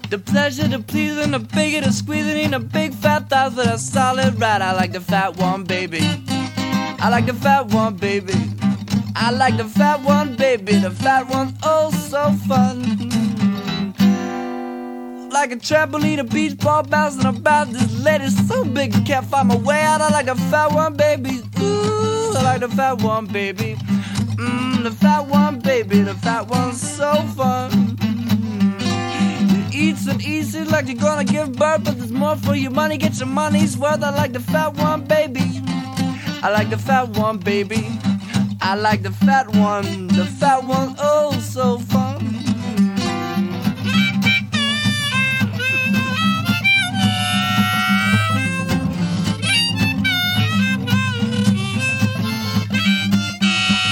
The pleasure to pleasing, the bigger to squeezing in a big fat thighs with a solid ride. I like the fat one, baby. I like the fat one, baby. I like the fat one, baby. The fat one's oh so fun. Like a trampoline, a beach ball bouncing about. This lady's so big I can't find my way out. I like the fat one, baby. Ooh, I like the fat one, baby. The fat one, baby. The fat one's so fun. Eats and eats it like you're gonna give birth, but there's more for your money. Get your money's worth. I like the fat one, baby. I like the fat one, baby. I like the fat one. The fat one, oh so fun.